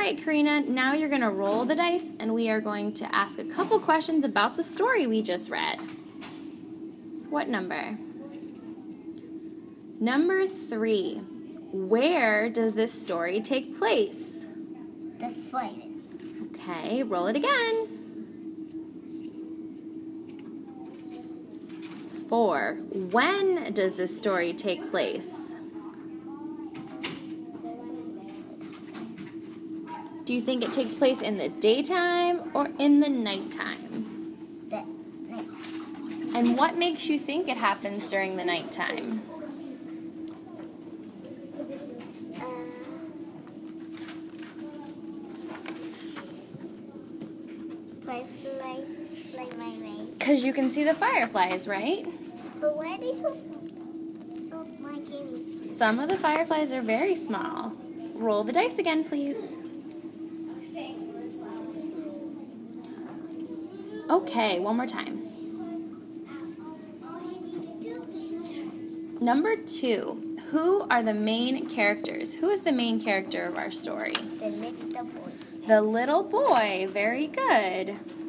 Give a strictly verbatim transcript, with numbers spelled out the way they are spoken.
right, Karina, now you're going to roll the dice, and we are going to ask a couple questions about the story we just read. What number? Number three. Where does this story take place? The forest. Okay, roll it again. Four. When does this story take place? Do you think it takes place in the daytime or in the nighttime? The night. And what makes you think it happens during the nighttime? Uh, fireflies fly my way. Because you can see the fireflies, right? But why are they so so tiny? Some of the fireflies are very small. Roll the dice again, please. Okay, one more time. Number two, who are the main characters? Who is the main character of our story? The little boy. The little boy. Very good.